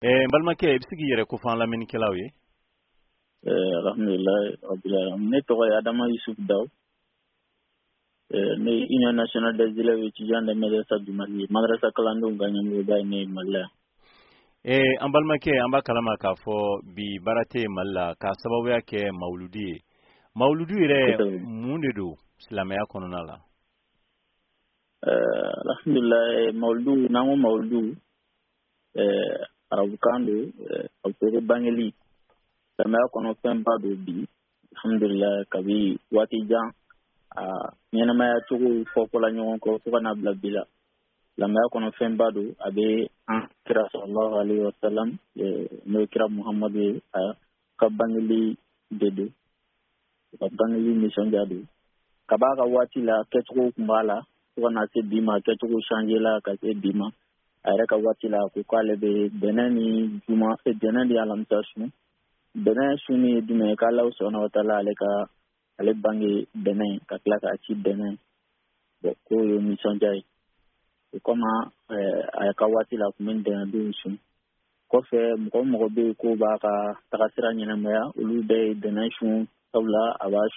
Balmake ibsigi yere ko fan lamini kelaw ye alhamdulillah rabbil alamin ne tɔgɔ ye Adama Yusuf Daw ne Union nationale des élèves étudiants de Madrasa du Mali madrasa kalandenw ka ɲɛmɔgɔba ye ne Mali la an balmake an b'a kalama k'a fɔ bi baara tɛ Mali la k'a sababuya kɛ mawuludi ye mawuludu yɛrɛ mun de don silamɛya kɔnɔna la alhamdulillah mawuludu n'an ko mawuludu arabukan don a bɛ fɔ ko bangeli silamɛya kɔnɔ fɛnba don bi alhamdulillah kabi waati jan ɲɛnamaya cogo fɔfɔla ɲɔgɔn kɔ fo ka n'a bila bi la silamɛya kɔnɔ fɛnba don a bɛ an kira sallallahu alaihi wa sallam n'o kira Muhamadu ye a ka bangeli de don ka bangeli nisɔndiya don ka b'a ka waati la kɛcogo tun b'a la fo ka na se bi ma kɛcogo changer la ka se bi ma a yɛrɛ ka waati la ko k'ale bɛ bɛnɛ ni juma bɛnɛ ni alamisa su bɛnɛ su ni jumɛn ye k'Ala subhanahu wa taala ale bange bɛnɛ ka tila k'a ci bɛnɛ k'o ye nisɔndiya ye o kama a ka waati la tun bɛ bɛnɛdenw sun kɔfɛ mɔgɔ mɔgɔ bɛ yen k'o b'a ka tagasira ɲɛnamaya olu bɛɛ ye bɛnɛ sun sabula a b'a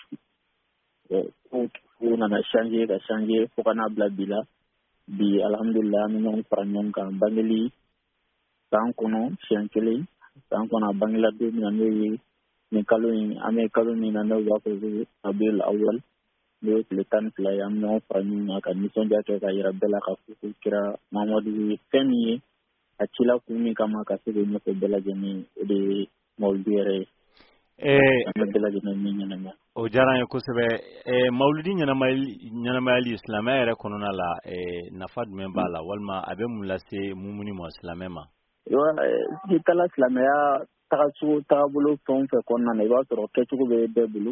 sun ko nana changer fo ka n'a bila bi la bi alhamdulillah an bɛ ɲɔgɔn fara ɲɔgɔn kan bangeli san kɔnɔ siɲɛ kelen san kɔnɔ a bangela don min na n'o ye nin kalo in an bɛ kalo min na n'o b'a fɔ ko Rabiul Awwal n'o ye tile 12 ye an bɛ ɲɔgɔn fara ɲɔgɔn kan ka nisɔndiya kɛ ka yira bɛɛ la ka fɔ ko kira Mamadu ye fɛn min ye a cila kun min kama ka se k'o ɲɛfɔ bɛɛ lajɛlen o de ye mawuludu yɛrɛ ye an bɛ bɛɛ lajɛlen min ɲɛnamaya o diyara n ye kosɛbɛ mawuludi ɲɛnamayali silamɛya yɛrɛ kɔnɔna la nafa jumɛn b'a la walima a bɛ mun lase mumuni ma silamɛ ma n'i taara silamɛya tagabolo fɛn o fɛn kɔnɔna na i b'a sɔrɔ kɛcogo bɛ bɛɛ bolo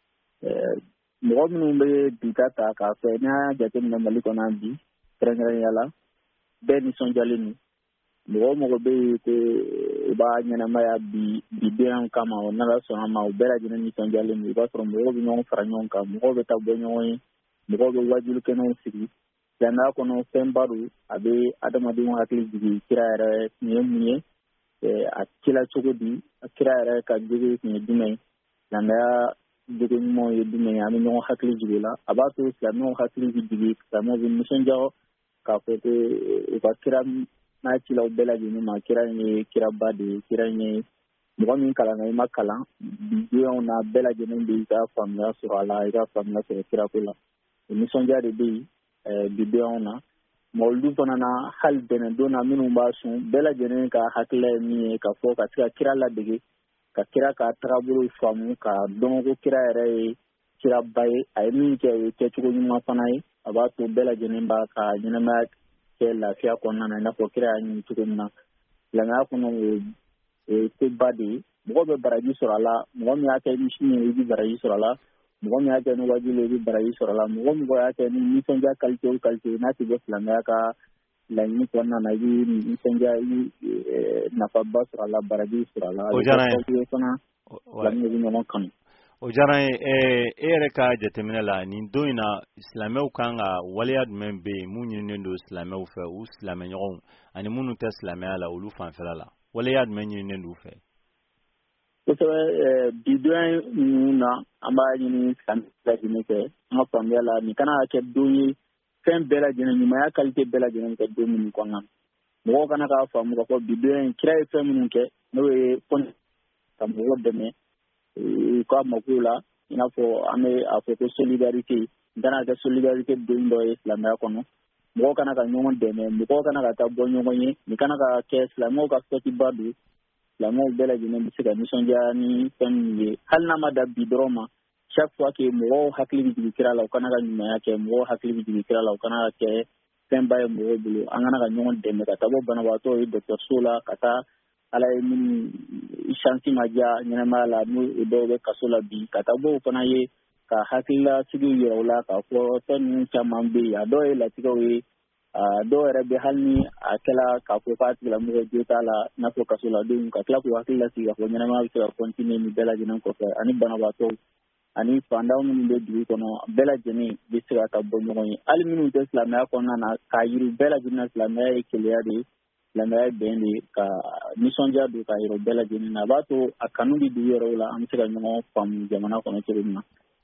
mɔgɔ minnu bɛ bi ta k'a fɛ n'a y'a jateminɛ Mali kɔnɔ bi kɛrɛnkɛrɛnnenya la bɛɛ nisɔndiyalen don mɔgɔ bɛ yen ko u b'a ɲɛnamaya bi den kama o n'Ala sɔnna ma u bɛɛ lajɛlen nisɔndiyalen don i b'a sɔrɔ mɔgɔw bɛ ɲɔgɔn fara ɲɔgɔn kan mɔgɔw bɛ taa bɔ ɲɔgɔn ye mɔgɔw bɛ wajulu kɛnɛw sigi silamɛya kɔnɔ fɛnba don a bɛ adamadenw hakili jigin kira yɛrɛ tun ye mun ye a cila cogo di a kira yɛrɛ ka jogo tun ye jumɛn ye silamɛya jogo ɲumanw ye jumɛn ye an bɛ ɲɔgɔn hakili jigin o la a b'a to silamɛw hakili bɛ jigin silamɛw bɛ nisɔndiya k'a fɔ ko u ka kira n'a cilaw bɛɛ lajɛlen ma kira in ye kiraba de ye kira in ye mɔgɔ min kalanna i ma kalan bidenw na bɛɛ lajɛlen bɛ i ka faamuya sɔrɔ a la i ka faamuya sɔrɔ kirako la o nisɔndiya de bɛ yen bidenw na mawuludu fana na hali bɛnɛdon na minnu b'a sun bɛɛ lajɛlen ka hakilila ye min ye ka fɔ ka se ka kira ladege ka kira ka tagabolo faamu ka dɔn ko kira yɛrɛ ye kiraba ye a ye min kɛ o ye kɛcogo ɲuman fana ye a b'a to bɛɛ lajɛlen b'a ka ɲɛnamaya kɛ lafiya kɔnɔna na i n'a fɔ kira y'a ɲini cogo min na silamɛya kɔnɔ o ye koba de ye mɔgɔ bɛ baraji sɔrɔ a la mɔgɔ min y'a kɛ ni sini ye i bɛ baraji sɔrɔ a la mɔgɔ min y'a kɛ ni wajibi ye i bɛ baraji sɔrɔ a la mɔgɔ y'a kɛ ni nisɔndiya qualité o qualité n'a tɛ bɔ silamɛya ka laɲini kɔnɔna na i bɛ nisɔndiya i bɛ nafaba sɔrɔ a la baraji sɔrɔ a la o diyara n ye fana silamɛw bɛ ɲɔgɔn kanu o diyara n ye e yɛrɛ ka jateminɛ la nin don in na silamɛw kan ka waleya jumɛn bɛ yen mun ɲininen don silamɛw fɛ u silamɛɲɔgɔnw ani minnu tɛ silamɛya la olu fanfɛla la waleya jumɛn ɲininen don u fɛ kosɛbɛ bidon ninnu na an b'a ɲini silamɛ bɛɛ lajɛlen fɛ an ka faamuya la nin kana kɛ don ye fɛn bɛɛ lajɛlen ɲumanya qualité bɛɛ lajɛlen kɛ don minnu kɔnɔna na mɔgɔw kana k'a faamu k'a fɔ bidon kira ye fɛn minnu kɛ n'o ye ka mɔgɔw dɛmɛ u ka mako la i n'a fɔ an bɛ a fɔ ko solidarité n kana kɛ solidarité don dɔ ye silamɛya kɔnɔ mɔgɔw kana ka ɲɔgɔn dɛmɛ mɔgɔw kana ka taa bɔ ɲɔgɔn ye nin kana ka kɛ silamɛw ka fɛtiba don silamɛw bɛɛ lajɛlen bɛ se ka nisɔndiya ni fɛn min ye hali n'a ma da bi dɔrɔn ma chaque fois que mɔgɔw hakili bɛ jigin kira la u kana ka ɲumanya kɛ mɔgɔw hakili bɛ jigin kira la u kana ka kɛ fɛnba ye mɔgɔw bolo an kana ka ɲɔgɔn dɛmɛ ka taa bɔ banabaatɔ ye dɔgɔtɔrɔso la ka taa ala ye minnu chance ma diya ɲɛnamaya la n'o dɔw bɛ kaso la bi ka taa bɔ o fana ye ka hakililasigi yɛrɛ u la k'a fɔ fɛn ninnu caman bɛ yen a dɔw ye latigɛw ye dɔw yɛrɛ bɛ hali ni a kɛla k'a fɔ k'a tigilamɔgɔ jo t'a la i n'a fɔ kasoladenw ka tila k'u hakili lasigi k'a fɔ ɲɛnamaya bɛ se ka continuer nin bɛɛ lajɛlen kɔfɛ ani banabaatɔw ani fandaw minnu bɛ dugu kɔnɔ bɛɛ lajɛlen bɛ se ka taa bɔ ɲɔgɔn ye hali minnu tɛ silamɛya kɔnɔna na k'a yiri bɛɛ lajɛlen na silamɛya ye keleya de ye silamɛya bɛn de ka nisɔndiya don ka yɔrɔ bɛɛ lajɛlen na a b'a to a kanu bɛ dugu yɛrɛw la an bɛ se ka ɲɔgɔn faamu jamana kɔnɔ cogo min na